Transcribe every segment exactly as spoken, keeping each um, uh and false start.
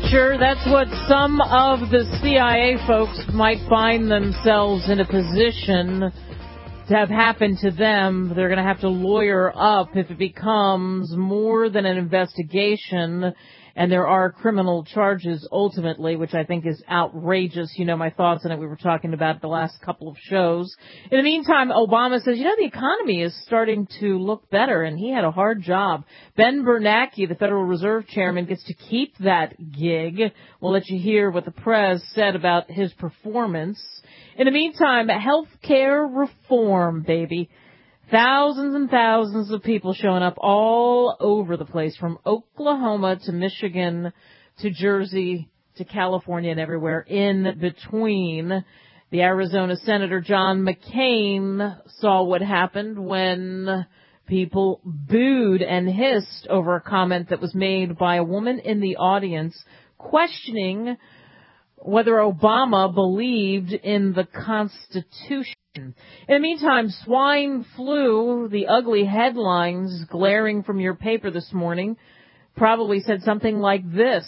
future, that's what some of the C I A folks might find themselves in a position to have happened to them. They're going to have to lawyer up if it becomes more than an investigation and there are criminal charges ultimately, which I think is outrageous. You know my thoughts on it. We were talking about it the last couple of shows. In the meantime, Obama says, you know, the economy is starting to look better, and he had a hard job. Ben Bernanke, the Federal Reserve Chairman, gets to keep that gig. We'll let you hear what the press said about his performance. In the meantime, health care reform, baby. Thousands and thousands of people showing up all over the place, from Oklahoma to Michigan to Jersey to California and everywhere in between. The Arizona Senator John McCain saw what happened when people booed and hissed over a comment that was made by a woman in the audience questioning whether Obama believed in the Constitution. In the meantime, swine flu, the ugly headlines glaring from your paper this morning, probably said something like this.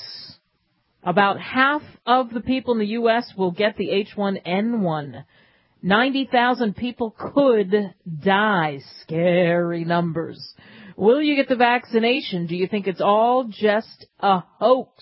About half of the people in the U S will get the H one N one. ninety thousand people could die. Scary numbers. Will you get the vaccination? Do you think it's all just a hoax?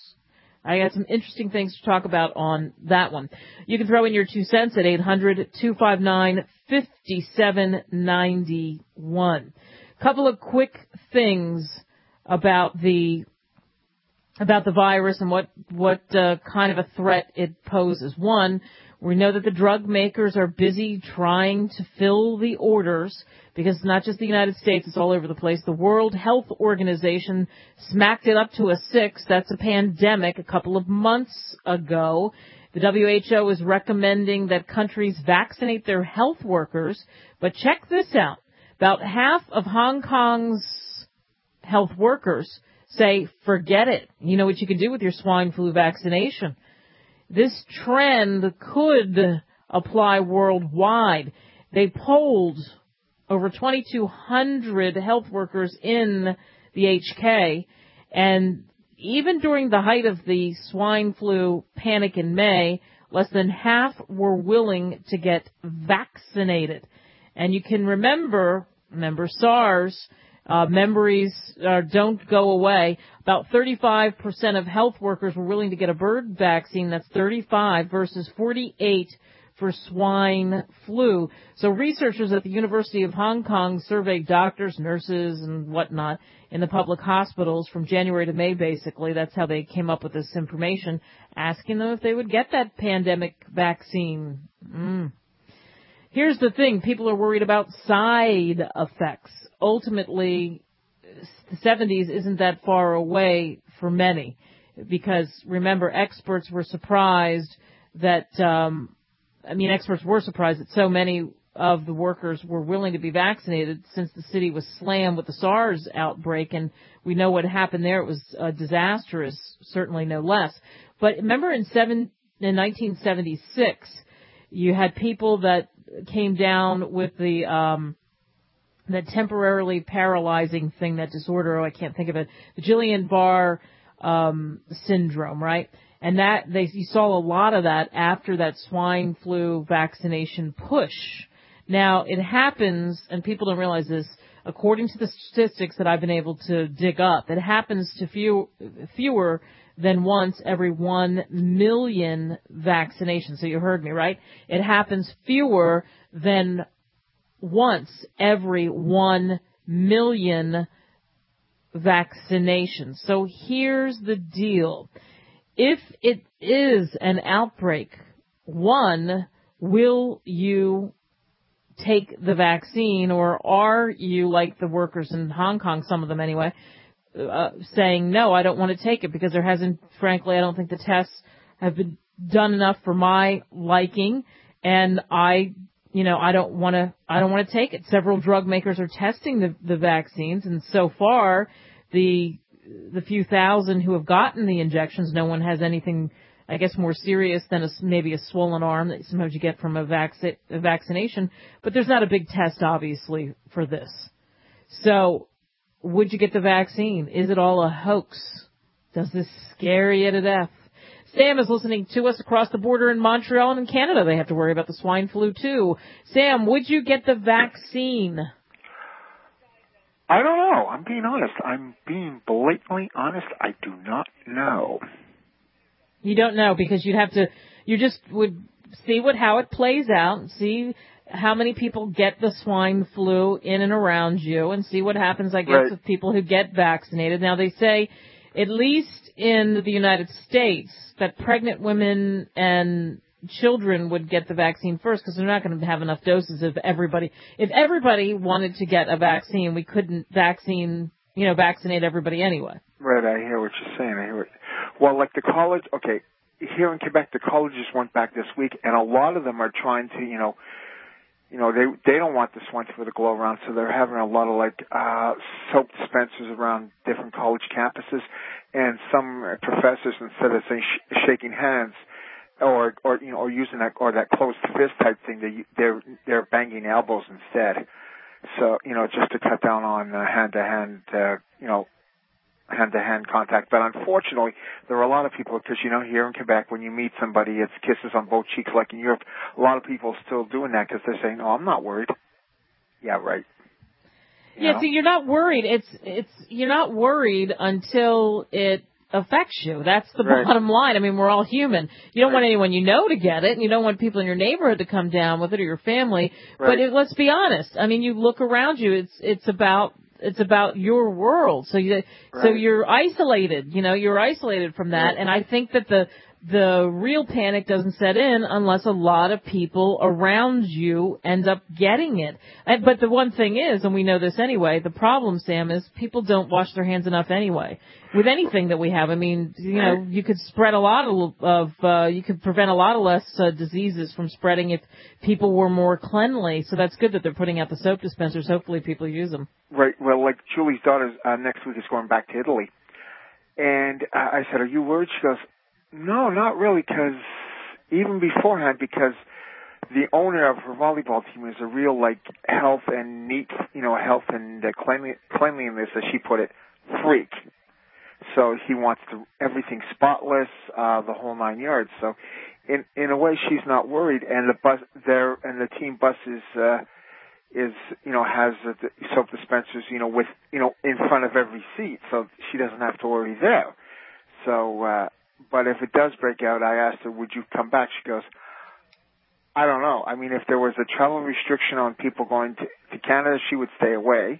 I got some interesting things to talk about on that one. You can throw in your two cents at eight hundred, two five nine, five seven nine one. Couple of quick things about the about the virus and what what uh, kind of a threat it poses. One, we know that the drug makers are busy trying to fill the orders because it's not just the United States, it's all over the place. The World Health Organization smacked it up to a six. That's a pandemic a couple of months ago. The W H O is recommending that countries vaccinate their health workers. But check this out. About half of Hong Kong's health workers say, forget it. You know what you can do with your swine flu vaccination. This trend could apply worldwide. They polled over twenty-two hundred health workers in the H K, and even during the height of the swine flu panic in May, less than half were willing to get vaccinated. And you can remember, remember SARS, uh, memories uh, don't go away. About thirty-five percent of health workers were willing to get a bird vaccine. That's thirty-five versus forty-eight for swine flu. So researchers at the University of Hong Kong surveyed doctors, nurses, and whatnot in the public hospitals from January to May, basically. That's how they came up with this information, asking them if they would get that pandemic vaccine. Mm. Here's the thing. People are worried about side effects. Ultimately, the seventies isn't that far away for many because, remember, experts were surprised that, um, I mean, experts were surprised that so many of the workers were willing to be vaccinated since the city was slammed with the SARS outbreak, and we know what happened there. It was uh, disastrous, certainly no less. But remember in, seven, in nineteen seventy-six, you had people that came down with the um, that temporarily paralyzing thing, that disorder, oh, I can't think of it, the Guillain-Barré um, syndrome, right? And that they you saw a lot of that after that swine flu vaccination push. Now, it happens, and people don't realize this, according to the statistics that I've been able to dig up, it happens to few, fewer than once every one million vaccinations. So you heard me, right? It happens fewer than once every one million vaccinations. So here's the deal. If it is an outbreak, one, will you take the vaccine, or are you, like the workers in Hong Kong, some of them anyway, uh, saying, no, I don't want to take it because there hasn't, frankly, I don't think the tests have been done enough for my liking, and I, you know, I don't want to, I don't want to take it. Several drug makers are testing the, the vaccines, and so far, the the few thousand who have gotten the injections, no one has anything, I guess, more serious than a, maybe a swollen arm that sometimes you get from a, vac- a vaccination. But there's not a big test, obviously, for this. So would you get the vaccine? Is it all a hoax? Does this scare you to death? Sam is listening to us across the border in Montreal and in Canada. They have to worry about the swine flu, too. Sam, would you get the vaccine? I don't know. I'm being honest. I'm being blatantly honest. I do not know. You don't know because you'd have to, you just would see what how it plays out, see how many people get the swine flu in and around you, and see what happens, I guess, right. with people who get vaccinated. Now, they say, at least in the United States, that pregnant women and children would get the vaccine first because they're not going to have enough doses of everybody. If everybody wanted to get a vaccine, we couldn't vaccine, you know, vaccinate everybody anyway. Right, I hear what you're saying. I hear what, well, like the college, okay, here in Quebec, the colleges went back this week, and a lot of them are trying to, you know, you know, they they don't want the swine flu to go around, so they're having a lot of like uh soap dispensers around different college campuses, and some professors, instead of saying sh- shaking hands, or or you know, or using that or that closed fist type thing, they they're they're banging elbows instead. So you know, just to cut down on uh, hand to hand, uh, you know. hand-to-hand contact. But unfortunately, there are a lot of people, because, you know, here in Quebec, when you meet somebody, it's kisses on both cheeks like in Europe. A lot of people are still doing that because they're saying, oh, I'm not worried. Yeah, right. You yeah, know? see, you're not worried. It's, it's, you're not worried until it affects you. That's the right. bottom line. I mean, we're all human. You don't right. want anyone you know to get it, and you don't want people in your neighborhood to come down with it or your family. Right. But it, let's be honest. I mean, you look around you, it's, it's about, It's about your world. So you, right. so you're isolated, you know, you're isolated from that. Right. And I think that the, the real panic doesn't set in unless a lot of people around you end up getting it. And, but the one thing is, and we know this anyway, the problem, Sam, is people don't wash their hands enough anyway. With anything that we have, I mean, you know, you could spread a lot of, of uh, you could prevent a lot of less uh, diseases from spreading if people were more cleanly. So that's good that they're putting out the soap dispensers. Hopefully people use them. Right. Well, like Julie's daughter uh, next week is going back to Italy. And uh, I said, are you worried? She goes, no, not really, because even beforehand, because the owner of her volleyball team is a real, like, health and neat, you know, health and uh, cleanli- cleanliness, as she put it, freak. So he wants to, everything spotless, uh, the whole nine yards. So in in a way, she's not worried. And the bus there, and the team bus is, uh, is, you know, has uh, the soap dispensers, you know, with, you know, in front of every seat. So she doesn't have to worry there. So, uh, but if it does break out, I asked her, would you come back? She goes, I don't know. I mean, if there was a travel restriction on people going to, to Canada, she would stay away.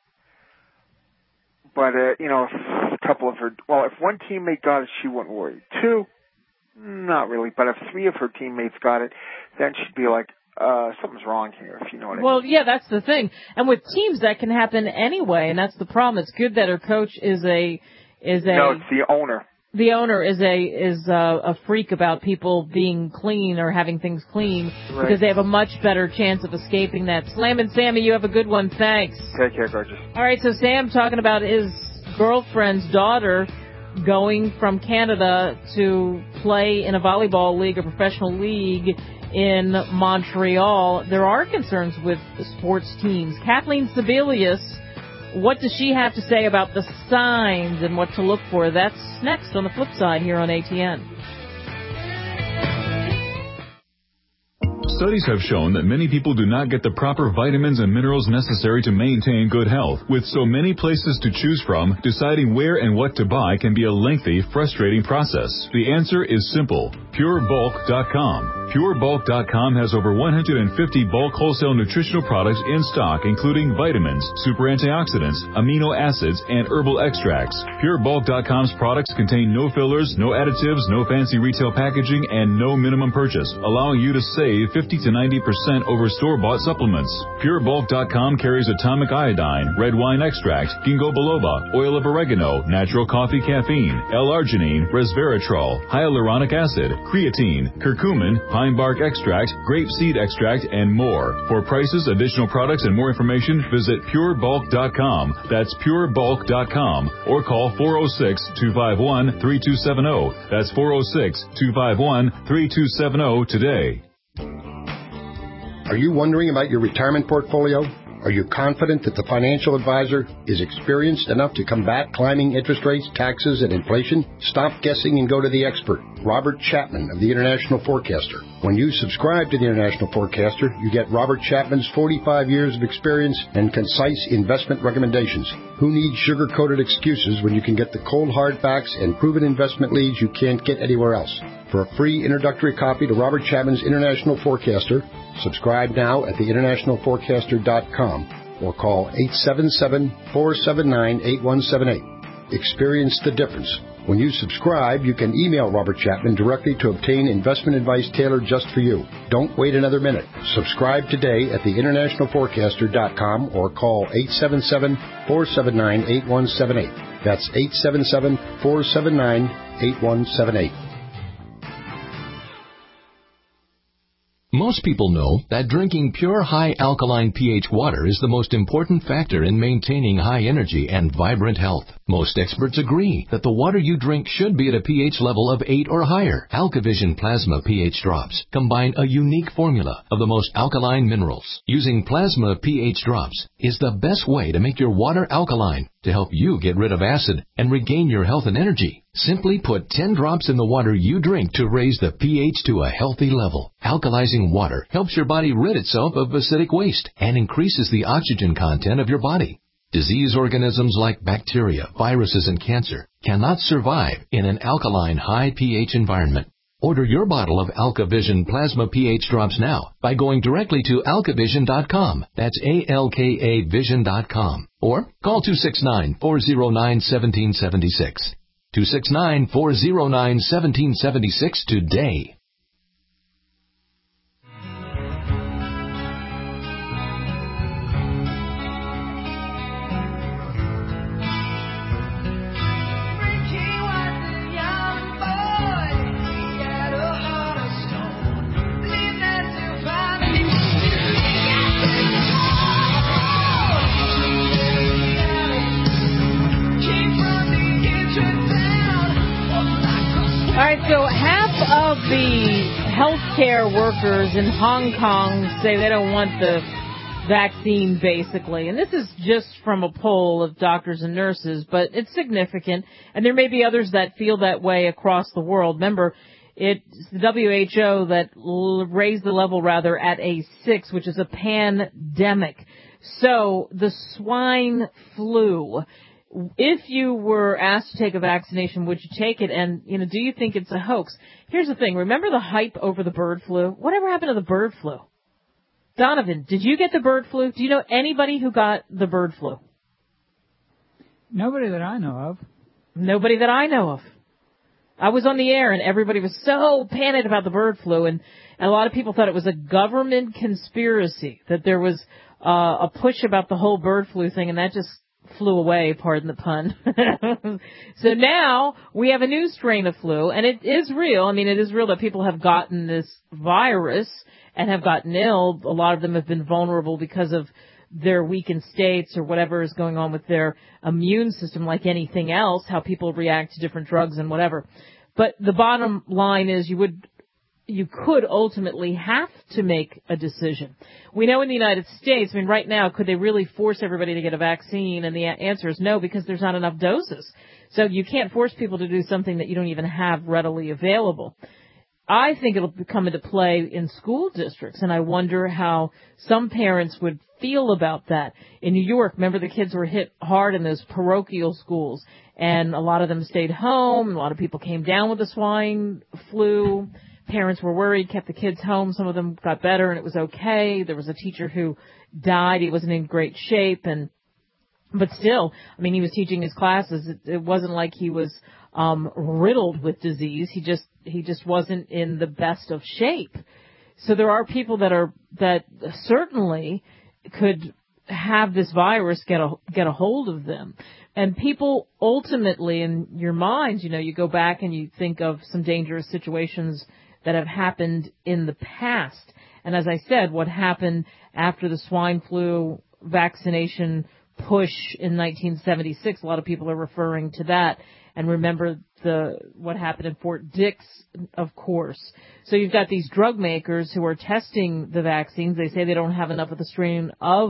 But, uh, you know, if a couple of her, well, if one teammate got it, she wouldn't worry. Two, not really. But if three of her teammates got it, then she'd be like, uh, something's wrong here, if you know what I well, mean. Well, yeah, that's the thing. And with teams, that can happen anyway, and that's the problem. It's good that her coach is a, is a... No, it's the owner. The owner is a is a, a freak about people being clean or having things clean right. because they have a much better chance of escaping that. Slam and Sammy, you have a good one. Thanks. Take care, gorgeous. All right, so Sam talking about his girlfriend's daughter going from Canada to play in a volleyball league, a professional league in Montreal. There are concerns with the sports teams. Kathleen Sebelius, what does she have to say about the signs and what to look for? That's next on the flip side here on A T N. Studies have shown that many people do not get the proper vitamins and minerals necessary to maintain good health. With so many places to choose from, deciding where and what to buy can be a lengthy, frustrating process. The answer is simple. Pure Bulk dot com. Pure Bulk dot com has over one hundred fifty bulk wholesale nutritional products in stock, including vitamins, super antioxidants, amino acids, and herbal extracts. Pure Bulk dot com's products contain no fillers, no additives, no fancy retail packaging, and no minimum purchase, allowing you to save fifty to ninety percent over store-bought supplements. Pure Bulk dot com carries atomic iodine, red wine extract, ginkgo biloba, oil of oregano, natural coffee caffeine, L-arginine, resveratrol, hyaluronic acid, creatine, curcumin, pine bark extract, grape seed extract, and more. For prices, additional products, and more information, visit Pure Bulk dot com. That's Pure Bulk dot com. Or call four oh six, two five one, three two seven oh. That's four oh six, two five one, three two seven oh today. Are you wondering about your retirement portfolio? Are you confident that the financial advisor is experienced enough to combat climbing interest rates, taxes, and inflation? Stop guessing and go to the expert, Robert Chapman of the International Forecaster. When you subscribe to the International Forecaster, you get Robert Chapman's forty-five years of experience and concise investment recommendations. Who needs sugar-coated excuses when you can get the cold hard facts and proven investment leads you can't get anywhere else? For a free introductory copy to Robert Chapman's International Forecaster, subscribe now at the international forecaster dot com or call eight seven seven, four seven nine, eight one seven eight. Experience the difference. When you subscribe, you can email Robert Chapman directly to obtain investment advice tailored just for you. Don't wait another minute. Subscribe today at the international forecaster dot com or call eight seven seven, four seven nine, eight one seven eight. That's eight seven seven, four seven nine, eight one seven eight. Most people know that drinking pure high alkaline pH water is the most important factor in maintaining high energy and vibrant health. Most experts agree that the water you drink should be at a pH level of eight or higher. AlkaVision Plasma pH drops combine a unique formula of the most alkaline minerals. Using Plasma pH drops is the best way to make your water alkaline to help you get rid of acid and regain your health and energy. Simply put ten drops in the water you drink to raise the pH to a healthy level. Alkalizing water helps your body rid itself of acidic waste and increases the oxygen content of your body. Disease organisms like bacteria, viruses, and cancer cannot survive in an alkaline high pH environment. Order your bottle of AlkaVision Plasma pH drops now by going directly to alka vision dot com. That's A L K A vision dot com. Or call two six nine, four zero nine, one seven seven six. two six nine, four zero nine, one seven seven six today. All right, so half of the healthcare workers in Hong Kong say they don't want the vaccine, basically. And this is just from a poll of doctors and nurses, but it's significant. And there may be others that feel that way across the world. Remember, it's the W H O that l- raised the level, rather, at a six, which is a pandemic. So the swine flu. If you were asked to take a vaccination, would you take it? And, you know, do you think it's a hoax? Here's the thing. Remember the hype over the bird flu? Whatever happened to the bird flu? Donovan, did you get the bird flu? Do you know anybody who got the bird flu? Nobody that I know of. Nobody that I know of. I was on the air and everybody was so panicked about the bird flu, and, and a lot of people thought it was a government conspiracy, that there was uh, a push about the whole bird flu thing, and that just flew away, pardon the pun. So now we have a new strain of flu, and it is real. I mean, it is real that people have gotten this virus and have gotten ill. A lot of them have been vulnerable because of their weakened states or whatever is going on with their immune system, like anything else, how people react to different drugs and whatever. But the bottom line is you would you could ultimately have to make a decision. We know in the United States, I mean, right now, could they really force everybody to get a vaccine? And the answer is no, because there's not enough doses. So you can't force people to do something that you don't even have readily available. I think it'll come into play in school districts, and I wonder how some parents would feel about that. In New York, remember the kids were hit hard in those parochial schools, and a lot of them stayed home. A lot of people came down with the swine flu. Parents were worried, kept the kids home. Some of them got better, and it was okay. There was a teacher who died. He wasn't in great shape, and but still, I mean, he was teaching his classes. It, it wasn't like he was um riddled with disease. He just he just wasn't in the best of shape. So there are people that are that certainly could have this virus get a get a hold of them. And people ultimately, in your minds, you know, you go back and you think of some dangerous situations that have happened in the past. And as I said, what happened after the swine flu vaccination push in nineteen seventy-six, a lot of people are referring to that. And remember the what happened in Fort Dix, of course. So you've got these drug makers who are testing the vaccines. They say they don't have enough of the strain of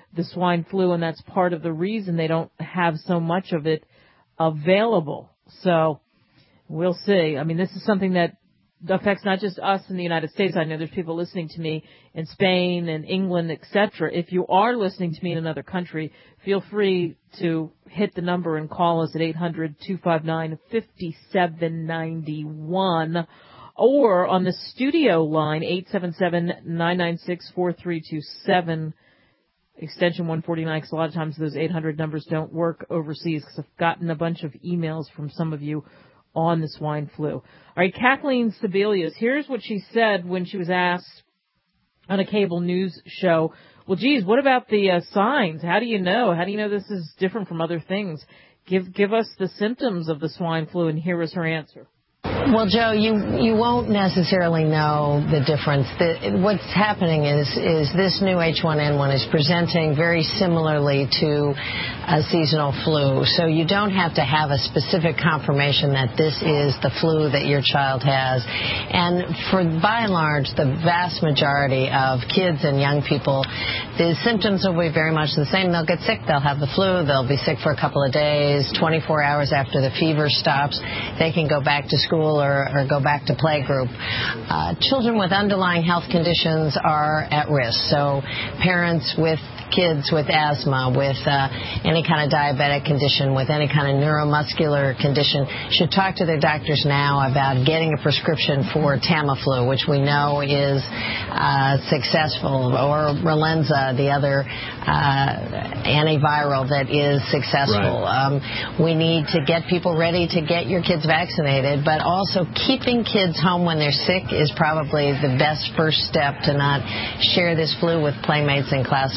the swine flu, and that's part of the reason they don't have so much of it available. So we'll see. I mean, this is something that affects not just us in the United States. I know there's people listening to me in Spain and England, et cetera. If you are listening to me in another country, feel free to hit the number and call us at eight hundred, two five nine, five seven nine one or on the studio line, eight seven seven, nine nine six, four three two seven, extension one forty-nine, because a lot of times those eight hundred numbers don't work overseas, because I've gotten a bunch of emails from some of you on the swine flu. All right, Kathleen Sebelius, here's what she said when she was asked on a cable news show, well, geez, what about the uh, signs? How do you know? How do you know this is different from other things? Give give us the symptoms of the swine flu, and here was her answer. Well, Joe, you you won't necessarily know the difference. The, what's happening is is this new H one N one is presenting very similarly to a seasonal flu. So you don't have to have a specific confirmation that this is the flu that your child has. And for by and large, the vast majority of kids and young people, the symptoms will be very much the same. They'll get sick. They'll have the flu. They'll be sick for a couple of days. twenty-four hours after the fever stops, they can go back to school or, or go back to playgroup. Uh, children with underlying health conditions are at risk. So parents with kids with asthma, with uh, any kind of diabetic condition, with any kind of neuromuscular condition, should talk to their doctors now about getting a prescription for Tamiflu, which we know is uh, successful, or Relenza, the other uh, antiviral that is successful. Right. Um, we need to get people ready to get your kids vaccinated, but also keeping kids home when they're sick is probably the best first step to not share this flu with playmates in class.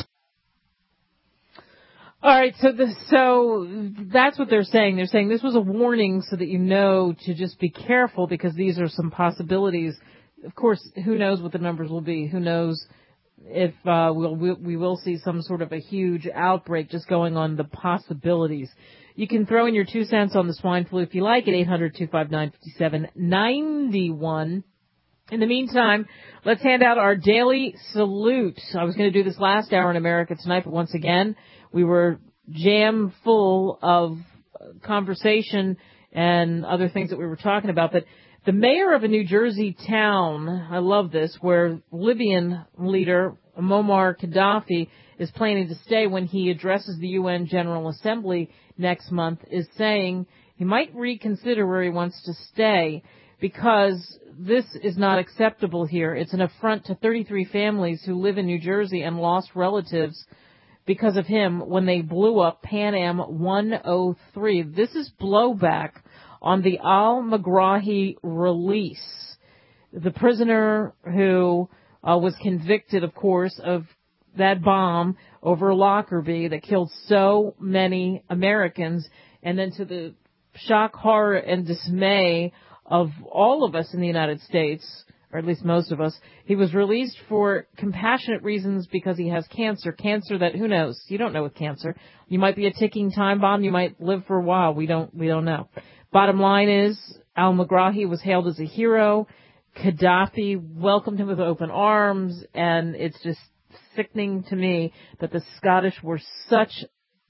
All right, so the, so that's what they're saying. They're saying this was a warning so that you know to just be careful, because these are some possibilities. Of course, who knows what the numbers will be? Who knows if uh, we'll, we, we will see some sort of a huge outbreak, just going on the possibilities. You can throw in your two cents on the swine flu if you like at eight hundred, two five nine, five seven nine one. In the meantime, let's hand out our daily salute. I was going to do this last hour in America Tonight, but once again, we were jam full of conversation and other things that we were talking about. But the mayor of a New Jersey town, I love this, where Libyan leader Muammar Gaddafi is planning to stay when he addresses the U N General Assembly next month, is saying he might reconsider where he wants to stay, because this is not acceptable here. It's an affront to thirty-three families who live in New Jersey and lost relatives because of him when they blew up Pan Am one oh three. This is blowback on the al-Megrahi release. The prisoner who uh, was convicted, of course, of that bomb over Lockerbie that killed so many Americans, and then to the shock, horror, and dismay of all of us in the United States, or at least most of us, he was released for compassionate reasons because he has cancer. Cancer that, who knows? You don't know with cancer. You might be a ticking time bomb. You might live for a while. We don't, we don't know. Bottom line is, al-Megrahi was hailed as a hero. Gaddafi welcomed him with open arms, and it's just sickening to me that the Scottish were such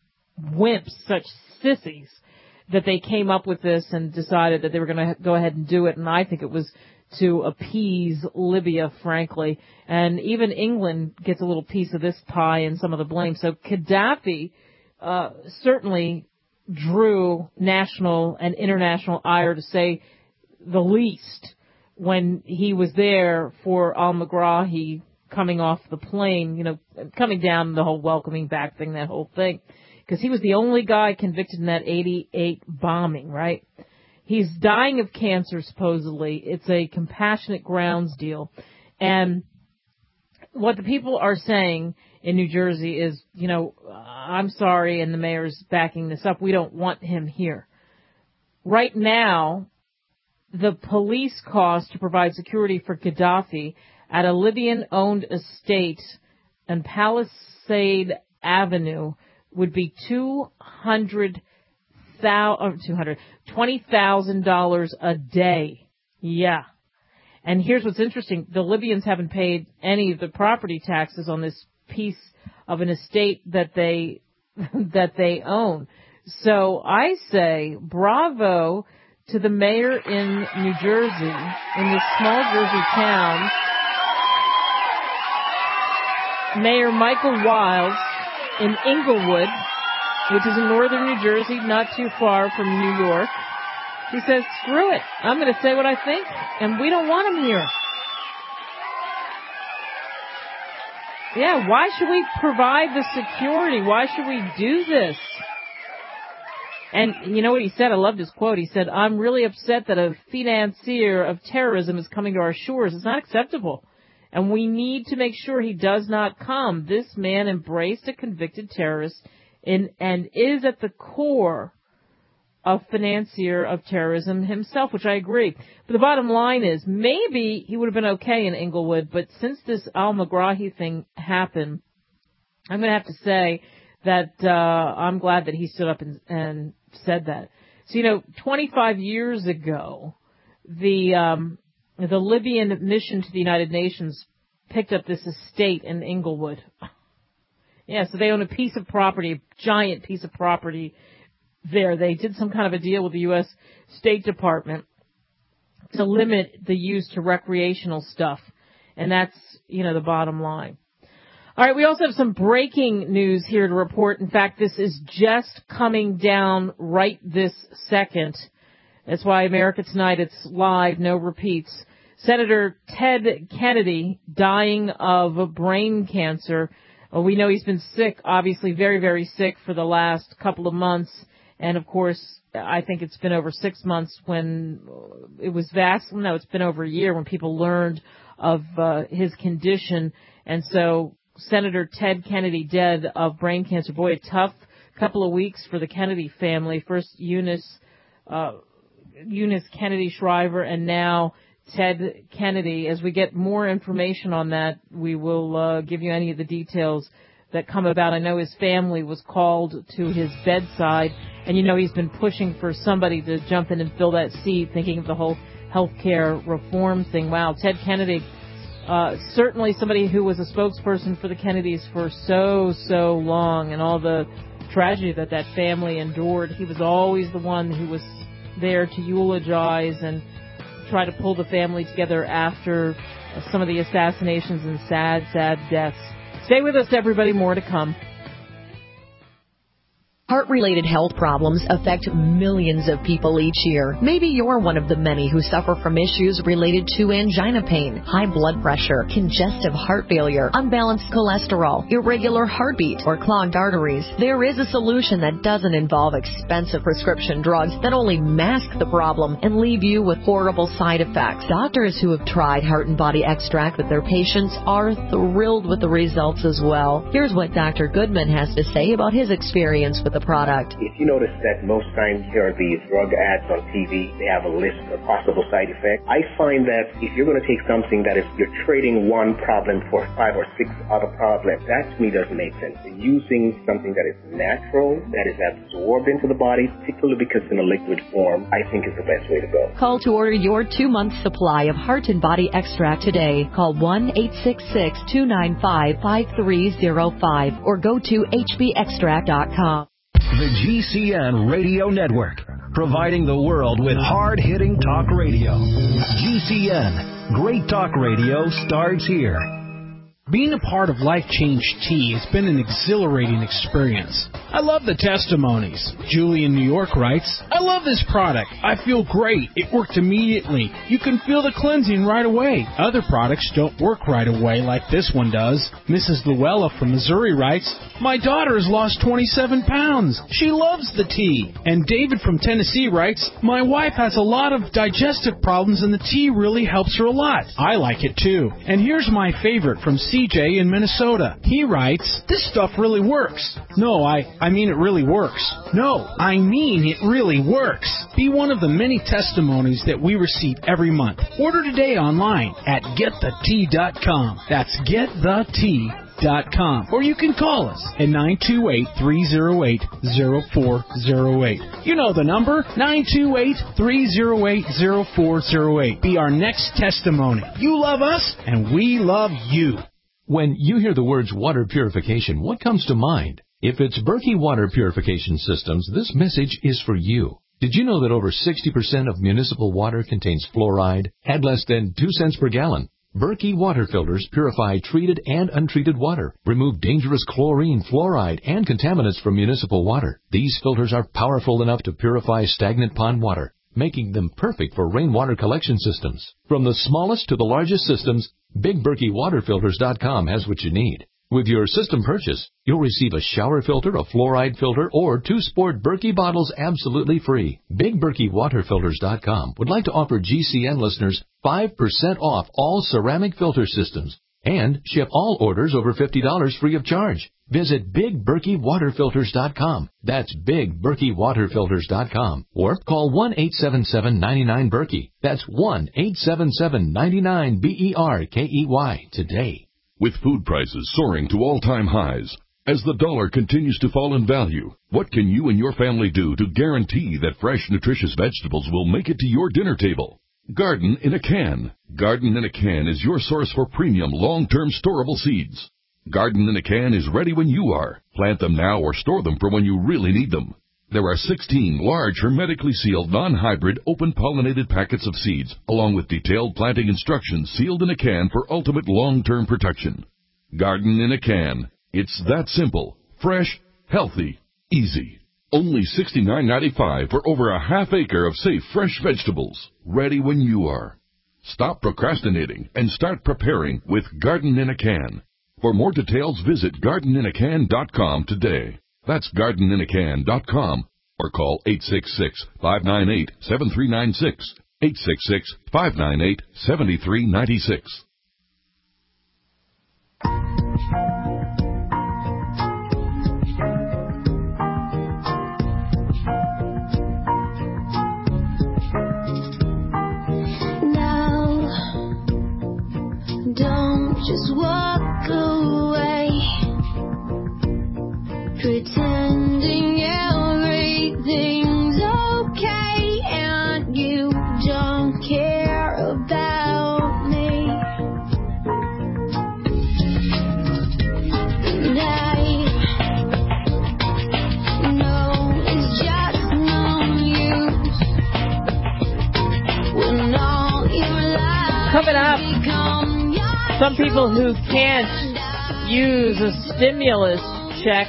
wimps, such sissies, that they came up with this and decided that they were going to go ahead and do it. And I think it was to appease Libya, frankly. And even England gets a little piece of this pie and some of the blame. So Gaddafi uh, certainly drew national and international ire, to say the least, when he was there for al-Megrahi coming off the plane, you know, coming down, the whole welcoming back thing, that whole thing. Because he was the only guy convicted in that eighty-eight bombing, right? He's dying of cancer, supposedly. It's a compassionate grounds deal. And what the people are saying in New Jersey is, you know, I'm sorry, and the mayor's backing this up, we don't want him here. Right now, the police cost to provide security for Gaddafi at a Libyan-owned estate on Palisade Avenue would be two hundred thousand, two hundred twenty thousand dollars a day. Yeah. And here's what's interesting. The Libyans haven't paid any of the property taxes on this piece of an estate that they that they own. So I say bravo to the mayor in New Jersey, in this small Jersey town, Mayor Michael Wiles in Englewood, which is in northern New Jersey, not too far from New York. He says, screw it, I'm going to say what I think, and we don't want him here. Yeah, why should we provide the security? Why should we do this? And you know what he said? I loved his quote. He said, I'm really upset that a financier of terrorism is coming to our shores. It's not acceptable. And we need to make sure he does not come. This man embraced a convicted terrorist in, and is at the core of financier of terrorism himself, which I agree. But the bottom line is, maybe he would have been okay in Englewood, but since this al-Megrahi thing happened, I'm going to have to say that uh I'm glad that he stood up and, and said that. So, you know, twenty-five years ago, the um the Libyan mission to the United Nations picked up this estate in Englewood. Yeah, so they own a piece of property, a giant piece of property there. They did some kind of a deal with the U S State Department to limit the use to recreational stuff. And that's, you know, the bottom line. All right, we also have some breaking news here to report. In fact, this is just coming down right this second. That's why America Tonight, it's live, no repeats. Senator Ted Kennedy dying of brain cancer. Well, we know he's been sick, obviously very, very sick for the last couple of months. And, of course, I think it's been over six months when it was vast. No, it's been over a year when people learned of uh, his condition. And so Senator Ted Kennedy dead of brain cancer. Boy, a tough couple of weeks for the Kennedy family. First Eunice, uh, Eunice Kennedy Shriver, and now Ted Kennedy. As we get more information on that, we will uh, give you any of the details that come about. I know his family was called to his bedside, and you know he's been pushing for somebody to jump in and fill that seat, thinking of the whole health care reform thing. Wow, Ted Kennedy, uh, certainly somebody who was a spokesperson for the Kennedys for so, so long, and all the tragedy that that family endured. He was always the one who was there to eulogize and try to pull the family together after uh, some of the assassinations and sad, sad deaths. Stay with us, everybody. More to come. Heart-related health problems affect millions of people each year. Maybe you're one of the many who suffer from issues related to angina pain, high blood pressure, congestive heart failure, unbalanced cholesterol, irregular heartbeat, or clogged arteries. There is a solution that doesn't involve expensive prescription drugs that only mask the problem and leave you with horrible side effects. Doctors who have tried Heart and Body Extract with their patients are thrilled with the results as well. Here's what Doctor Goodman has to say about his experience with the product. If you notice that most times here are these drug ads on T V, they have a list of possible side effects. I find that if you're going to take something that is, you're trading one problem for five or six other problems, that to me doesn't make sense. Using something that is natural, that is absorbed into the body, particularly because it's in a liquid form, I think is the best way to go. Call to order your two-month supply of Heart and Body Extract today. Call one eight six six, two nine five, five three zero five or go to H B extract dot com. The G C N Radio Network, providing the world with hard-hitting talk radio. G C N, great talk radio starts here. Being a part of Life Change Tea has been an exhilarating experience. I love the testimonies. Julie in New York writes, I love this product. I feel great. It worked immediately. You can feel the cleansing right away. Other products don't work right away like this one does. Missus Luella from Missouri writes, my daughter has lost twenty-seven pounds. She loves the tea. And David from Tennessee writes, my wife has a lot of digestive problems and the tea really helps her a lot. I like it too. And here's my favorite from C J in Minnesota. He writes, this stuff really works. No, I, I mean it really works. No, I mean it really works. Be one of the many testimonies that we receive every month. Order today online at get the tea dot com. That's get the tea dot com. Or you can call us at nine two eight, three oh eight, oh four oh eight. You know the number, nine two eight, three oh eight, oh four oh eight. Be our next testimony. You love us, and we love you. When you hear the words water purification, what comes to mind? If it's Berkey Water Purification Systems, this message is for you. Did you know that over sixty percent of municipal water contains fluoride at less than two cents per gallon? Berkey water filters purify treated and untreated water, remove dangerous chlorine, fluoride, and contaminants from municipal water. These filters are powerful enough to purify stagnant pond water, making them perfect for rainwater collection systems. From the smallest to the largest systems, Big Berkey Water Filters dot com has what you need. With your system purchase, you'll receive a shower filter, a fluoride filter, or two sport Berkey bottles absolutely free. Big Berkey Water Filters dot com would like to offer G C N listeners five percent off all ceramic filter systems and ship all orders over fifty dollars free of charge. Visit Big Berkey Water Filters dot com. That's Big Berkey Water Filters dot com. Or call one eight seven seven, nine nine, Berkey. That's one eight seven seven, nine nine, B E R K E Y today. With food prices soaring to all-time highs, as the dollar continues to fall in value, what can you and your family do to guarantee that fresh, nutritious vegetables will make it to your dinner table? Garden in a Can. Garden in a Can is your source for premium, long-term storable seeds. Garden in a Can is ready when you are. Plant them now or store them for when you really need them. There are sixteen large, hermetically sealed, non-hybrid, open-pollinated packets of seeds, along with detailed planting instructions sealed in a can for ultimate long-term protection. Garden in a Can. It's that simple, fresh, healthy, easy. Only sixty-nine ninety-five for over a half acre of safe, fresh vegetables, ready when you are. Stop procrastinating and start preparing with Garden in a Can. For more details, visit garden in a can dot com today. That's garden in a can dot com or call eight six six, five nine eight, seven three nine six, eight six six, five nine eight, seven three nine six. Now, don't just walk away, pretending everything's okay and you don't care about me. And I know it's just no use when all your life Coming up, become your some people who can't use a stimulus check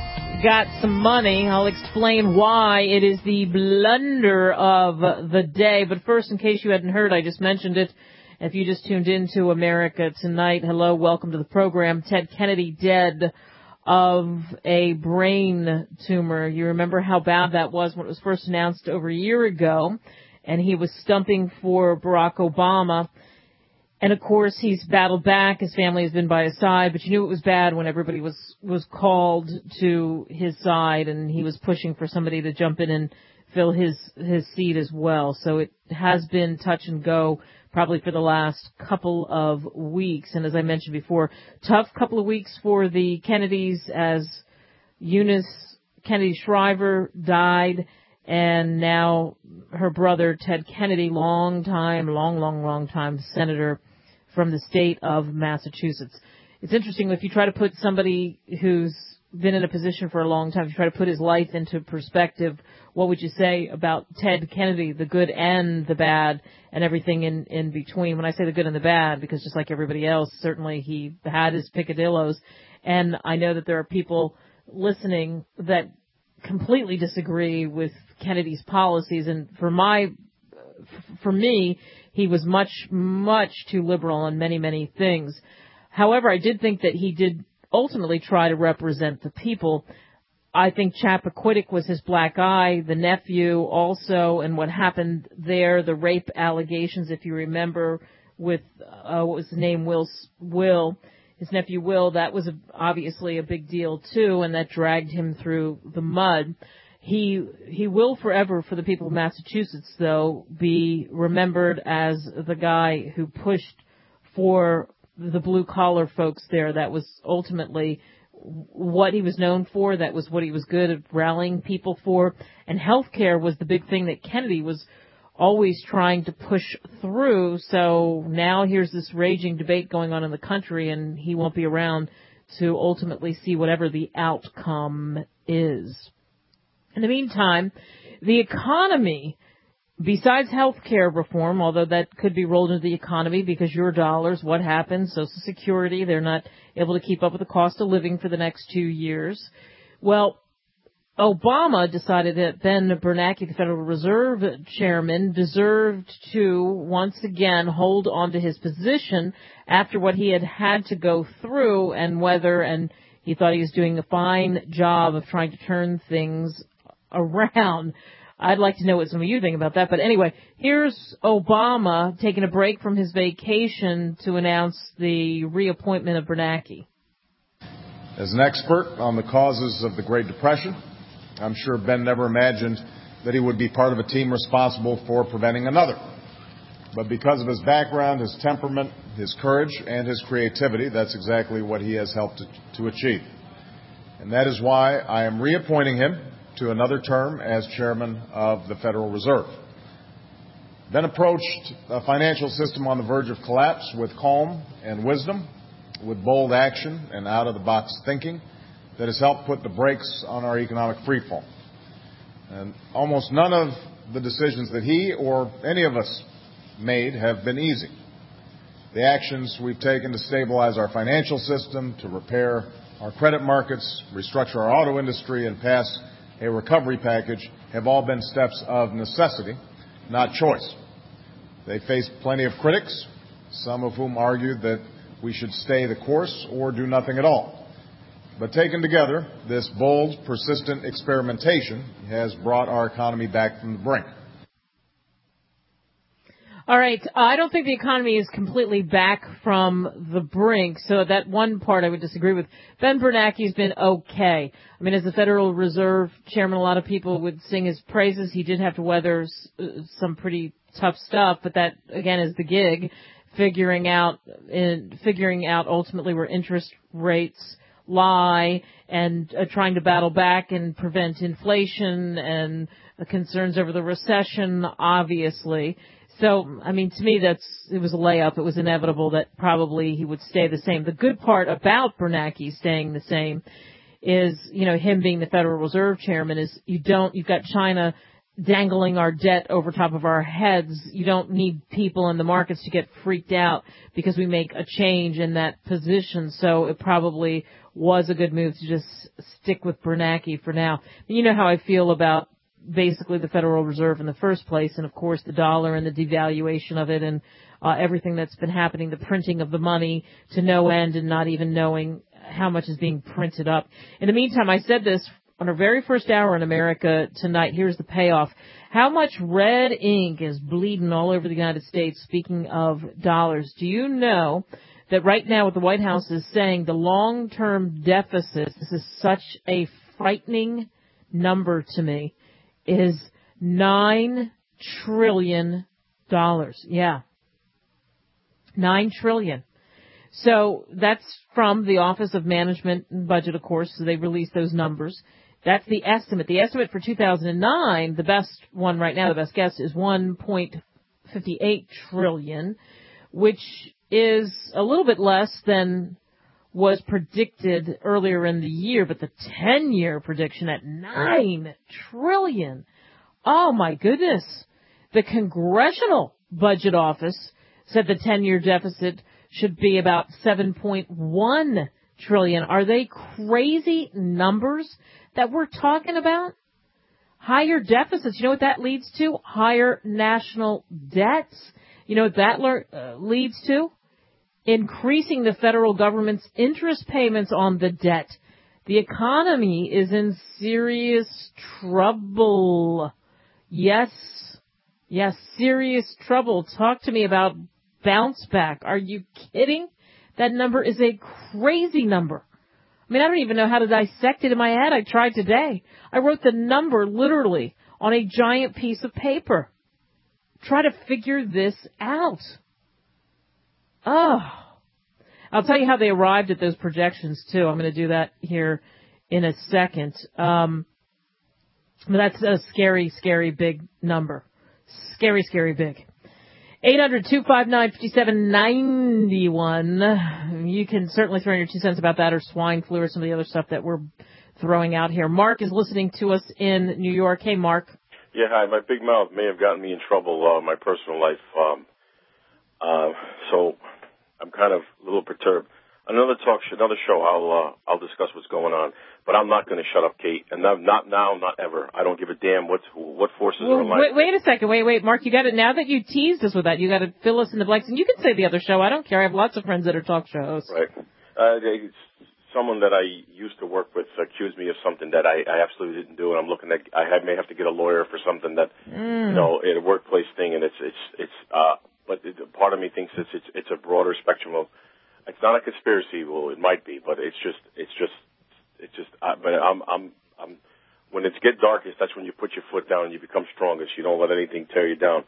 got some money. I'll explain why. It is the blunder of the day. But first, in case you hadn't heard, I just mentioned it. If you just tuned into America Tonight, hello, welcome to the program. Ted Kennedy dead of a brain tumor. You remember how bad that was when it was first announced over a year ago, and he was stumping for Barack Obama. And, of course, he's battled back. His family has been by his side. But you knew it was bad when everybody was, was called to his side, and he was pushing for somebody to jump in and fill his, his seat as well. So it has been touch and go probably for the last couple of weeks. And as I mentioned before, tough couple of weeks for the Kennedys as Eunice Kennedy Shriver died. And now her brother, Ted Kennedy, long time, long, long, long time senator from the state of Massachusetts. It's interesting, if you try to put somebody who's been in a position for a long time, if you try to put his life into perspective, what would you say about Ted Kennedy, the good and the bad, and everything in, in between? When I say the good and the bad, because just like everybody else, certainly he had his picadillos. And I know that there are people listening that completely disagree with Kennedy's policies, and for my, for me, he was much, much too liberal on many, many things. However, I did think that he did ultimately try to represent the people. I think Chappaquiddick was his black eye, the nephew also, and what happened there, the rape allegations, if you remember, with, uh, what was the name, Will, Will, his nephew Will, that was a, obviously a big deal too, and that dragged him through the mud. He he will forever, for the people of Massachusetts, though, be remembered as the guy who pushed for the blue-collar folks there. That was ultimately what he was known for. That was what he was good at rallying people for. And health care was the big thing that Kennedy was always trying to push through. So now here's this raging debate going on in the country, and he won't be around to ultimately see whatever the outcome is. In the meantime, the economy, besides health care reform, although that could be rolled into the economy because your dollars, what happens? Social Security, they're not able to keep up with the cost of living for the next two years. Well, Obama decided that Ben Bernanke, the Federal Reserve chairman, deserved to once again hold on to his position after what he had had to go through and whether, and he thought he was doing a fine job of trying to turn things around. I'd like to know what some of you think about that. But anyway, here's Obama taking a break from his vacation to announce the reappointment of Bernanke. As an expert on the causes of the Great Depression, I'm sure Ben never imagined that he would be part of a team responsible for preventing another. But because of his background, his temperament, his courage, and his creativity, that's exactly what he has helped to, to achieve. And that is why I am reappointing him to another term as chairman of the Federal Reserve. Ben approached a financial system on the verge of collapse with calm and wisdom, with bold action and out-of-the-box thinking that has helped put the brakes on our economic freefall. And almost none of the decisions that he or any of us made have been easy. The actions we've taken to stabilize our financial system, to repair our credit markets, restructure our auto industry, and pass a recovery package have all been steps of necessity, not choice. They faced plenty of critics, some of whom argued that we should stay the course or do nothing at all. But taken together, this bold, persistent experimentation has brought our economy back from the brink. All right. I don't think the economy is completely back from the brink, so that one part I would disagree with. Ben Bernanke's been okay. I mean, as the Federal Reserve chairman, a lot of people would sing his praises. He did have to weather some pretty tough stuff, but that, again, is the gig, figuring out, in, figuring out ultimately where interest rates lie and uh, trying to battle back and prevent inflation and the concerns over the recession, obviously. So, I mean, to me, that's, it was a layup. It was inevitable that probably he would stay the same. The good part about Bernanke staying the same is, you know, him being the Federal Reserve chairman is you don't, you've got China dangling our debt over top of our heads. You don't need people in the markets to get freaked out because we make a change in that position. So it probably was a good move to just stick with Bernanke for now. You know how I feel about basically the Federal Reserve in the first place, and of course the dollar and the devaluation of it and uh, everything that's been happening, the printing of the money to no end and not even knowing how much is being printed up. In the meantime, I said this on our very first hour in America Tonight. Here's the payoff. How much red ink is bleeding all over the United States, speaking of dollars? Do you know that right now what the White House is saying, the long-term deficit, this is such a frightening number to me, is nine trillion dollars. Yeah. Nine trillion. So that's from the Office of Management and Budget, of course, so they released those numbers. That's the estimate. The estimate for two thousand nine, the best one right now, the best guess, is one point five eight trillion, which is a little bit less than was predicted earlier in the year, but the ten-year prediction at nine trillion. Oh my goodness. The Congressional Budget Office said the ten-year deficit should be about seven point one trillion. Are they crazy numbers that we're talking about? Higher deficits. You know what that leads to? Higher national debts. You know what that le- uh, leads to? Increasing the federal government's interest payments on the debt. The economy is in serious trouble. Yes. Yes, serious trouble. Talk to me about bounce back. Are you kidding? That number is a crazy number. I mean, I don't even know how to dissect it in my head. I tried today. I wrote the number literally on a giant piece of paper. Try to figure this out. Oh. I'll tell you how they arrived at those projections, too. I'm going to do that here in a second. Um, but that's a scary, scary big number. scary, scary big. eight hundred, two five nine, five seven nine one. You can certainly throw in your two cents about that or swine flu or some of the other stuff that we're throwing out here. Mark is listening to us in New York. Hey, Mark. Yeah, hi. My big mouth may have gotten me in trouble uh, in my personal life, um, uh, so I'm kind of a little perturbed. Another talk, show, another show, I'll uh, I'll discuss what's going on, but I'm not going to shut up, Kate, and not, not now, not ever. I don't give a damn what what forces well, are in life. Wait, wait a second, wait, wait, Mark, you got it. Now that you teased us with that, you got to fill us in the blanks, and you can say the other show. I don't care. I have lots of friends that are talk show hosts. Right. Uh, they, someone that I used to work with accused me of something that I, I absolutely didn't do, and I'm looking at. I have, may have to get a lawyer for something that mm. you know, a workplace thing, and it's it's it's. Uh, but it, part of me thinks it's it's it's a broader spectrum of. It's not a conspiracy. Well, it might be, but it's just it's just it's just. Uh, but I'm I'm I'm. When it's get darkest, that's when you put your foot down and you become strongest. You don't let anything tear you down.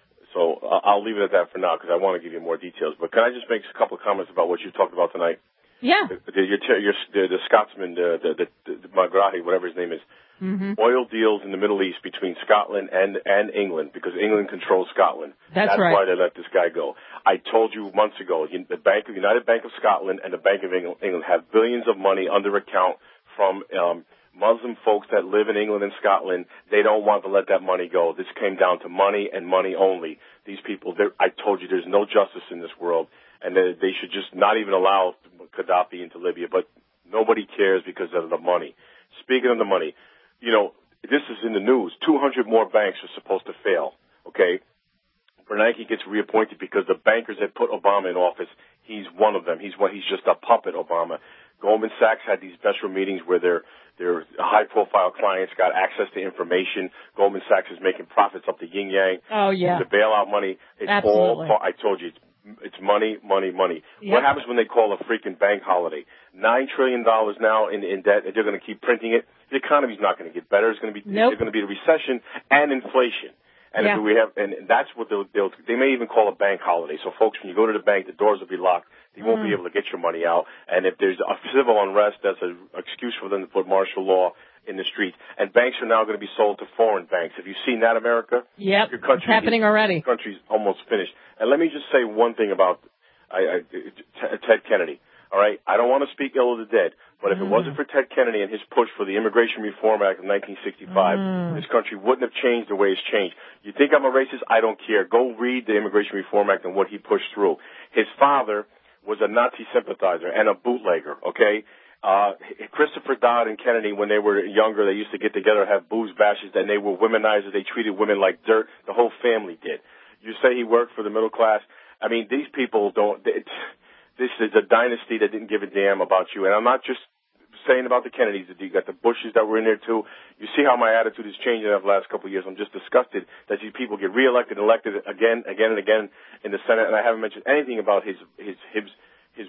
So uh, I'll leave it at that for now because I want to give you more details. But can I just make a couple of comments about what you talked about tonight? Yeah. The, the, your, your, the, the Scotsman, the, the, the, the Magrahi, whatever his name is, mm-hmm. oil deals in the Middle East between Scotland and, and England because England controls Scotland. That's, That's right. why they let this guy go. I told you months ago, the Bank of United Bank of Scotland and the Bank of England, England have billions of money under account from um, Muslim folks that live in England and Scotland. They don't want to let that money go. This came down to money and money only. These people, I told you, there's no justice in this world. And they, they should just not even allow Gaddafi into Libya, but nobody cares because of the money. Speaking of the money, you know, this is in the news. two hundred more banks are supposed to fail, okay? Bernanke gets reappointed because the bankers that put Obama in office, he's one of them. He's one, he's just a puppet, Obama. Goldman Sachs had these special meetings where their their high-profile clients got access to information. Goldman Sachs is making profits up the yin-yang. Oh, yeah. The bailout money, it's Absolutely. all, I told you, it's It's money, money, money. Yep. What happens when they call a freaking bank holiday? Nine trillion dollars now in, in debt, and they're going to keep printing it. The economy's not going to get better. It's going to be nope. there's going to be a recession and inflation. And yeah. if we have, and that's what they'll, they'll they may even call a bank holiday. So folks, when you go to the bank, the doors will be locked. You won't mm. be able to get your money out. And if there's a civil unrest, that's an excuse for them to put martial law in the streets. And banks are now going to be sold to foreign banks. Have you seen that, America? Yep, your country, it's happening already. Your country's almost finished. And let me just say one thing about I, I, Ted Kennedy. All right, I don't want to speak ill of the dead, but if mm. it wasn't for Ted Kennedy and his push for the Immigration Reform Act of nineteen sixty-five, mm. this country wouldn't have changed the way it's changed. You think I'm a racist? I don't care. Go read the Immigration Reform Act and what he pushed through. His father was a Nazi sympathizer and a bootlegger, okay? Uh, Christopher Dodd and Kennedy, when they were younger, they used to get together, have booze bashes, and they were womenizers. They treated women like dirt. The whole family did. You say he worked for the middle class. I mean, these people don't, it's, this is a dynasty that didn't give a damn about you. And I'm not just saying about the Kennedys. You got the Bushes that were in there too. You see how my attitude is changing over the last couple of years. I'm just disgusted that these people get reelected and elected again, again and again in the Senate. And I haven't mentioned anything about his, his, his, his,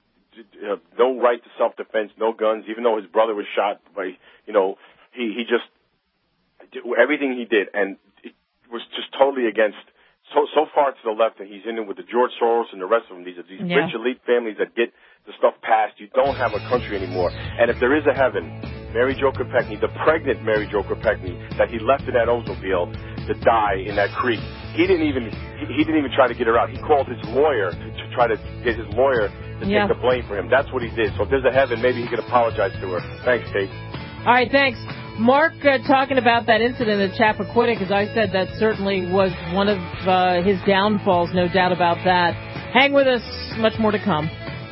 uh, no right to self-defense, no guns, even though his brother was shot by, you know, he, he just, did everything he did and it was just totally against. So so far to the left, and he's in it with the George Soros and the rest of them. These are these yeah. rich elite families that get the stuff passed. You don't have a country anymore. And if there is a heaven, Mary Jo Kopechne, the pregnant Mary Jo Kopechne that he left in that Oldsmobile to die in that creek, he didn't even he, he didn't even try to get her out. He called his lawyer to, to try to get his lawyer to yeah. take the blame for him. That's what he did. So if there's a heaven, maybe he could apologize to her. Thanks, Kate. All right, thanks. Mark, uh, talking about that incident at Chappaquiddick, as I said, that certainly was one of uh, his downfalls, no doubt about that. Hang with us, much more to come.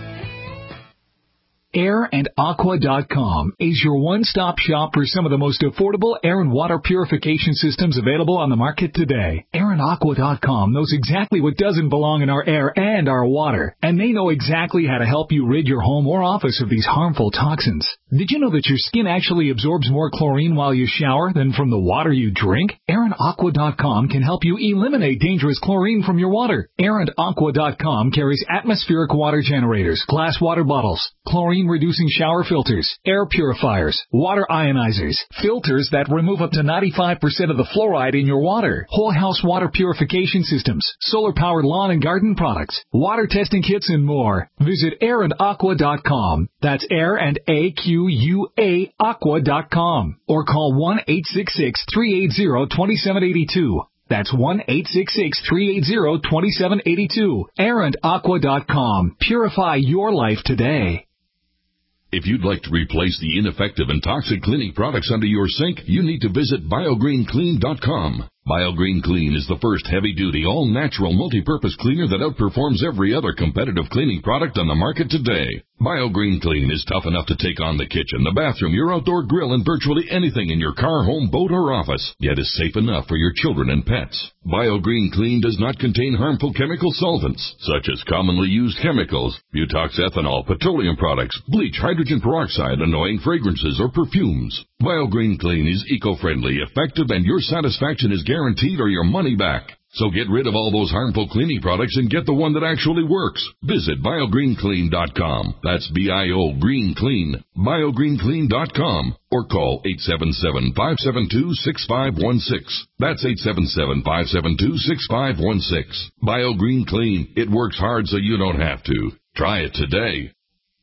air and aqua dot com is your one-stop shop for some of the most affordable air and water purification systems available on the market today. air and aqua dot com knows exactly what doesn't belong in our air and our water, and they know exactly how to help you rid your home or office of these harmful toxins. Did you know that your skin actually absorbs more chlorine while you shower than from the water you drink? air and aqua dot com can help you eliminate dangerous chlorine from your water. air and aqua dot com carries atmospheric water generators, glass water bottles, chlorine reducing shower filters, air purifiers, water ionizers, filters that remove up to ninety-five percent of the fluoride in your water, whole house water purification systems, solar powered lawn and garden products, water testing kits, and more. Visit air and aqua dot com. That's air and A Q U A aqua dot com. Or call one eight six six, three eight zero, two seven eight two. That's one eight six six, three eight zero, two seven eight two. Arand Aqua dot com. Purify your life today. If you'd like to replace the ineffective and toxic cleaning products under your sink, you need to visit biogreen clean dot com. BioGreen Clean is the first heavy-duty, all-natural, multi-purpose cleaner that outperforms every other competitive cleaning product on the market today. BioGreen Clean is tough enough to take on the kitchen, the bathroom, your outdoor grill, and virtually anything in your car, home, boat, or office, yet is safe enough for your children and pets. BioGreen Clean does not contain harmful chemical solvents, such as commonly used chemicals, butox ethanol, petroleum products, bleach, hydrogen peroxide, annoying fragrances, or perfumes. BioGreen Clean is eco-friendly, effective, and your satisfaction is guaranteed or your money back. So get rid of all those harmful cleaning products and get the one that actually works. Visit biogreen clean dot com. That's B I O Green Clean. biogreen clean dot com. Or call eight seven seven, five seven two, six five one six. That's eight seven seven, five seven two, six five one six. BioGreen Clean. It works hard so you don't have to. Try it today.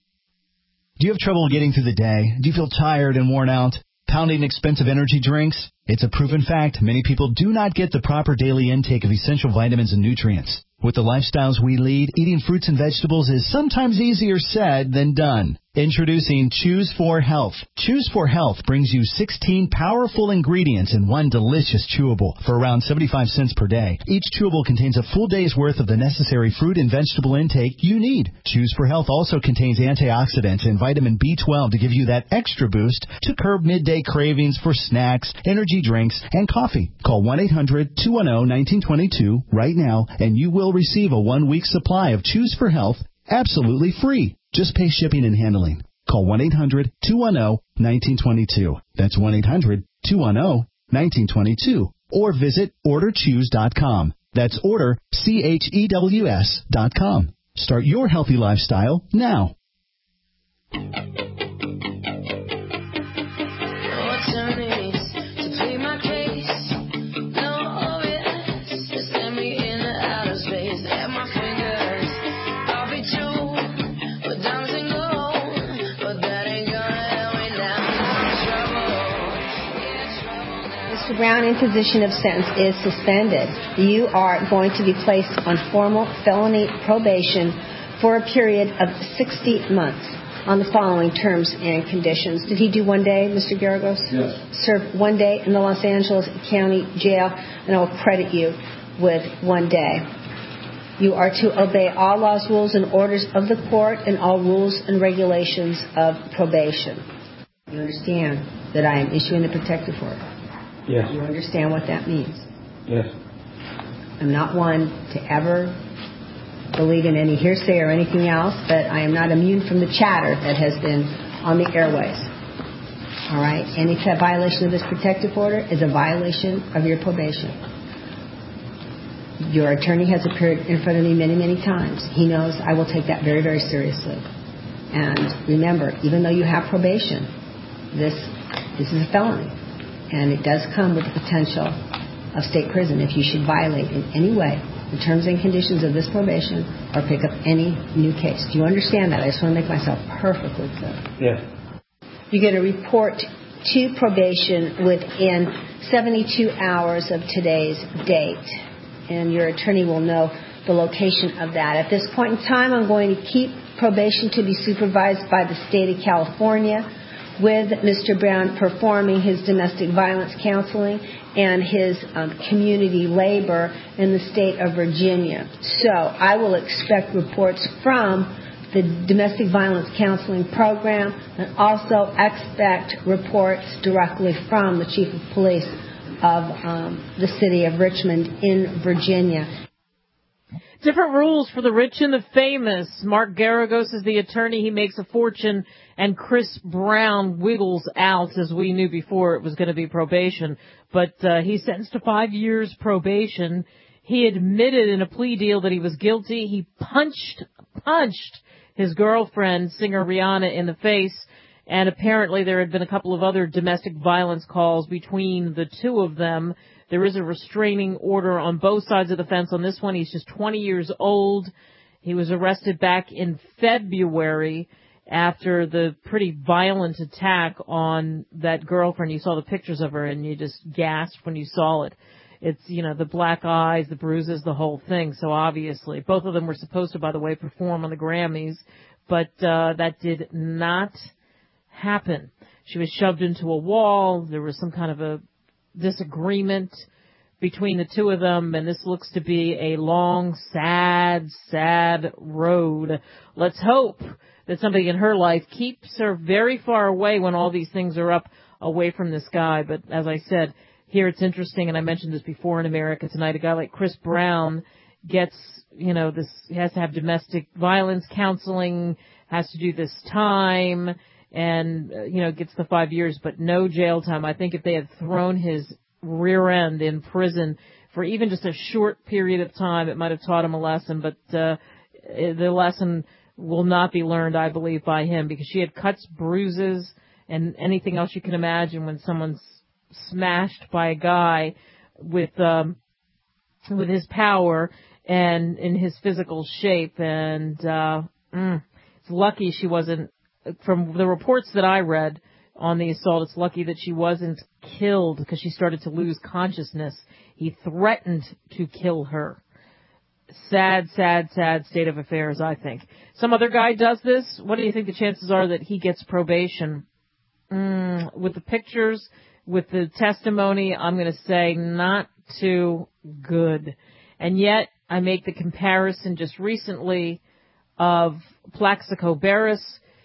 Do you have trouble getting through the day? Do you feel tired and worn out? Pounding expensive energy drinks? It's a proven fact many people do not get the proper daily intake of essential vitamins and nutrients. With the lifestyles we lead, eating fruits and vegetables is sometimes easier said than done. Introducing Choose four Health. Choose four Health brings you sixteen powerful ingredients in one delicious chewable for around seventy-five cents per day. Each chewable contains a full day's worth of the necessary fruit and vegetable intake you need. Choose four Health also contains antioxidants and vitamin B twelve to give you that extra boost to curb midday cravings for snacks, energy drinks, and coffee. Call one eight hundred, two one zero, one nine two two right now and you will receive a one-week supply of Choose four Health absolutely free. Just pay shipping and handling. Call one eight hundred, two one zero, one nine two two. That's one eight hundred, two one zero, one nine two two. Or visit order choose dot com. That's order, C H E W S dot com. Start your healthy lifestyle now. Brown imposition of sentence is suspended. You are going to be placed on formal felony probation for a period of sixty months on the following terms and conditions. Did he do one day, Mister Garagos? Yes. Serve one day in the Los Angeles County Jail, and I will credit you with one day. You are to obey all laws, rules, and orders of the court and all rules and regulations of probation. You understand that I am issuing the protective order? Yes. You understand what that means? Yes. I'm not one to ever believe in any hearsay or anything else, but I am not immune from the chatter that has been on the airways. All right? Any violation of this protective order is a violation of your probation. Your attorney has appeared in front of me many, many times. He knows I will take that very, very seriously. And remember, even though you have probation, this this is a felony. And it does come with the potential of state prison if you should violate in any way the terms and conditions of this probation or pick up any new case. Do you understand that? I just want to make myself perfectly clear. Yes. You get a report to probation within seventy-two hours of today's date. And your attorney will know the location of that. At this point in time, I'm going to keep probation to be supervised by the state of California, with Mister Brown performing his domestic violence counseling and his um, community labor in the state of Virginia. So I will expect reports from the domestic violence counseling program and also expect reports directly from the chief of police of um, the city of Richmond in Virginia. Different rules for the rich and the famous. Mark Garagos is the attorney. He makes a fortune, and Chris Brown wiggles out, as we knew before it was going to be probation. But uh, he's sentenced to five years probation. He admitted in a plea deal that he was guilty. He punched, punched his girlfriend, singer Rihanna, in the face. And apparently there had been a couple of other domestic violence calls between the two of them. There is a restraining order on both sides of the fence. On this one, he's just twenty years old. He was arrested back in February after the pretty violent attack on that girlfriend. You saw the pictures of her, and you just gasped when you saw it. It's, you know, the black eyes, the bruises, the whole thing. So obviously, both of them were supposed to, by the way, perform on the Grammys, but uh, that did not happen. She was shoved into a wall. There was some kind of a disagreement between the two of them, and this looks to be a long, sad, sad road. Let's hope that somebody in her life keeps her very far away when all these things are up away from this guy. But as I said, here it's interesting, and I mentioned this before in America tonight, a guy like Chris Brown gets, you know, this, he has to have domestic violence counseling, has to do this time, and, uh, you know, gets the five years, but no jail time. I think if they had thrown his rear end in prison for even just a short period of time, it might have taught him a lesson, but uh, the lesson will not be learned, I believe, by him, because she had cuts, bruises, and anything else you can imagine when someone's smashed by a guy with um, with his power and in his physical shape. And uh, mm, it's lucky she wasn't, from the reports that I read on the assault, it's lucky that she wasn't killed, because she started to lose consciousness. He threatened to kill her. Sad, sad, sad state of affairs, I think. Some other guy does this. What do you think the chances are that he gets probation? Mm, with the pictures, with the testimony, I'm going to say not too good. And yet, I make the comparison just recently of Plaxico Barris,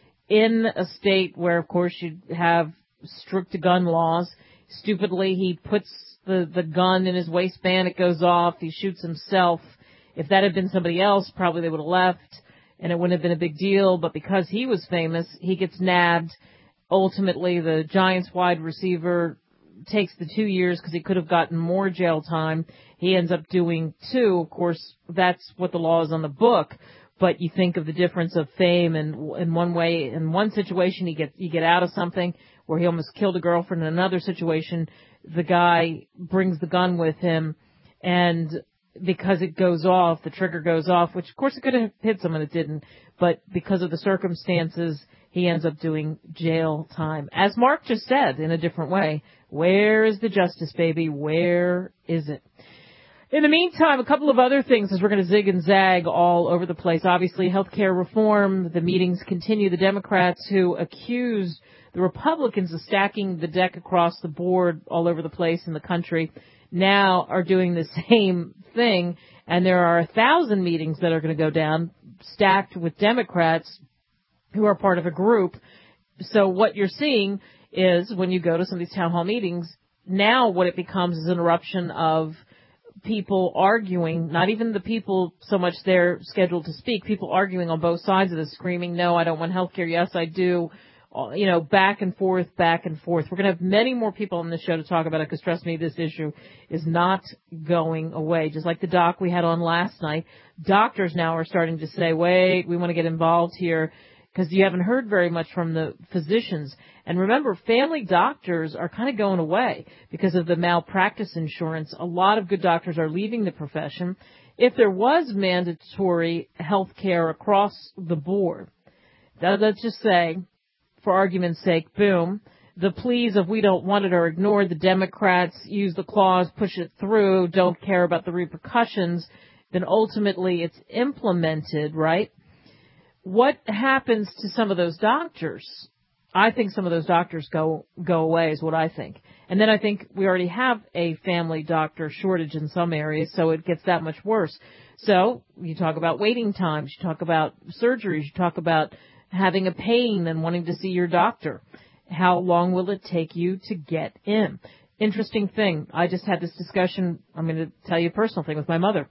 in a state where, of course, you have strict gun laws. Stupidly, he puts the, the gun in his waistband, it goes off, he shoots himself. If that had been somebody else, probably they would have left, and it wouldn't have been a big deal. But because he was famous, he gets nabbed. Ultimately, the Giants wide receiver takes the two years because he could have gotten more jail time. He ends up doing two. Of course, that's what the law is on the book. But you think of the difference of fame, and in one way, in one situation, you get you get out of something where he almost killed a girlfriend. In another situation, the guy brings the gun with him, and because it goes off, the trigger goes off, which of course it could have hit someone, it didn't. But because of the circumstances, he ends up doing jail time. As Mark just said, in a different way, where is the justice, baby? Where is it? In the meantime, a couple of other things as we're going to zig and zag all over the place. Obviously, health care reform, the meetings continue. The Democrats who accused the Republicans of stacking the deck across the board all over the place in the country now are doing the same thing. And there are a thousand meetings that are going to go down stacked with Democrats who are part of a group. So what you're seeing is when you go to some of these town hall meetings, now what it becomes is an eruption of people arguing, not even the people so much there scheduled to speak, people arguing on both sides of this, screaming, no, I don't want health care, yes, I do, you know, back and forth, back and forth. We're going to have many more people on the show to talk about it, because trust me, this issue is not going away. Just like the doc we had on last night, doctors now are starting to say, wait, we want to get involved here, because you haven't heard very much from the physicians. And remember, family doctors are kind of going away because of the malpractice insurance. A lot of good doctors are leaving the profession. If there was mandatory health care across the board, that, let's just say, for argument's sake, boom, the pleas of we don't want it are ignored, the Democrats use the clause, push it through, don't care about the repercussions, then ultimately it's implemented, right? What happens to some of those doctors? I think some of those doctors go go away is what I think. And then I think we already have a family doctor shortage in some areas, so it gets that much worse. So you talk about waiting times, you talk about surgeries, you talk about having a pain and wanting to see your doctor. How long will it take you to get in? Interesting thing. I just had this discussion, I'm going to tell you a personal thing, with my mother.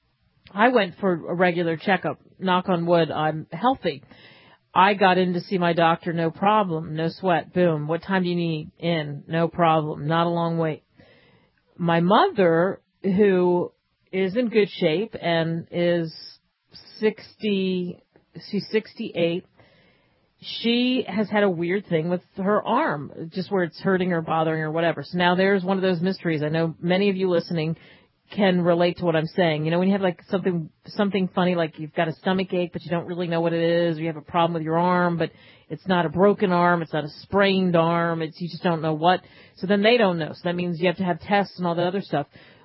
I went for a regular checkup. Knock on wood, I'm healthy. I got in to see my doctor, no problem, no sweat, boom. What time do you need? In, no problem, not a long wait. My mother, who is in good shape and is sixty, she's sixty-eight, she has had a weird thing with her arm, just where it's hurting or bothering or whatever. So now there's one of those mysteries. I know many of you listening can relate to what I'm saying. You know, when you have like something something funny, like you've got a stomach ache, but you don't really know what it is, or you have a problem with your arm, but it's not a broken arm, it's not a sprained arm, it's you just don't know what. So then they don't know. So that means you have to have tests and all that other stuff.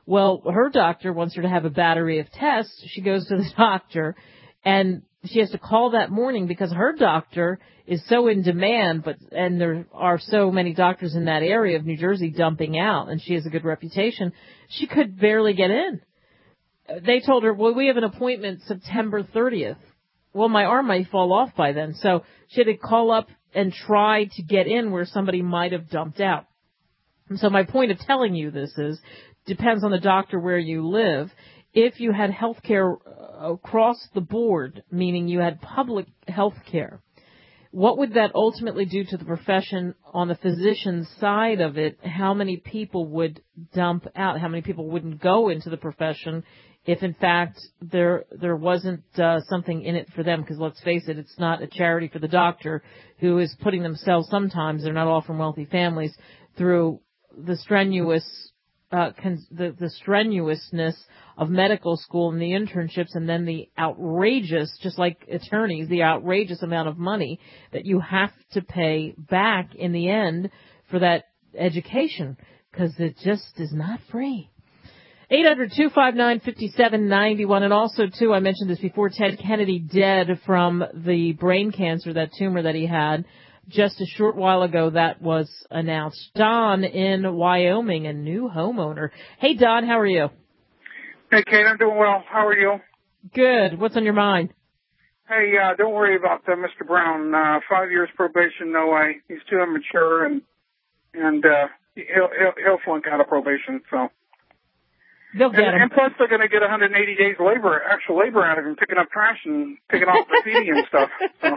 Well, her doctor wants her to have a battery of tests. She goes to the doctor, and she has to call that morning because her doctor is so in demand, but and there are so many doctors in that area of New Jersey dumping out, and she has a good reputation. She could barely get in. They told her, well, we have an appointment September thirtieth. Well, my arm might fall off by then. So she had to call up and try to get in where somebody might have dumped out. And so my point of telling you this is, depends on the doctor where you live. If you had health care across the board, meaning you had public health care, what would that ultimately do to the profession on the physician side of it? How many people would dump out? How many people wouldn't go into the profession if, in fact, there there wasn't uh, something in it for them? Because let's face it, it's not a charity for the doctor who is putting themselves, sometimes they're not all from wealthy families, through the strenuous uh, con- the, the strenuousness of medical school and the internships, and then the outrageous, just like attorneys, the outrageous amount of money that you have to pay back in the end for that education, because it just is not free. eight hundred, two five nine, five seven nine one. And also, too, I mentioned this before, Ted Kennedy dead from the brain cancer, that tumor that he had. Just a short while ago, that was announced. Don in Wyoming, a new homeowner. Hey, Don, how are you? Hey, Kate, I'm doing well. How are you? Good. What's on your mind? Hey, uh, don't worry about uh, Mister Brown. Uh, five years probation, no way. He's too immature, and and uh, he'll, he'll he'll flunk out of probation. So. They'll get and, him. And plus, they're going to get one hundred eighty days labor, actual labor out of him, picking up trash and picking off graffiti and stuff. So.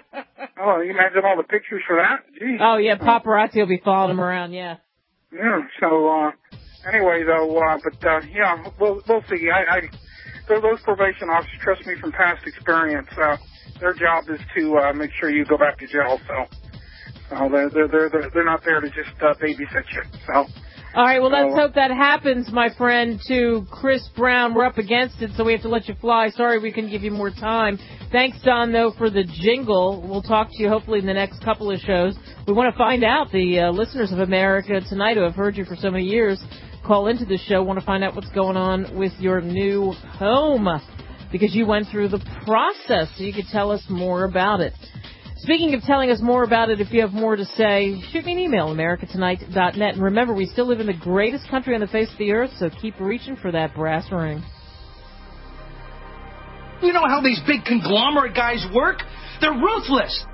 Oh, you imagine all the pictures for that? Jeez. Oh, yeah, paparazzi will be following him around, yeah. Yeah, so, uh, anyway, though, uh, but, uh, yeah, we'll, we'll see. I, I, those probation officers, trust me from past experience, uh, their job is to, uh, make sure you go back to jail, so, so they're, they're, they're, they're not there to just, uh, babysit you, so. All right, well, let's hope that happens, my friend, to Chris Brown. We're up against it, so we have to let you fly. Sorry we couldn't give you more time. Thanks, Don, though, for the jingle. We'll talk to you hopefully in the next couple of shows. We want to find out, the uh, listeners of America Tonight who have heard you for so many years, call into the show, want to find out what's going on with your new home, because you went through the process, so you could tell us more about it. Speaking of telling us more about it, if you have more to say, shoot me an email, america tonight dot net. And remember, we still live in the greatest country on the face of the earth, so keep reaching for that brass ring. You know how these big conglomerate guys work? They're ruthless.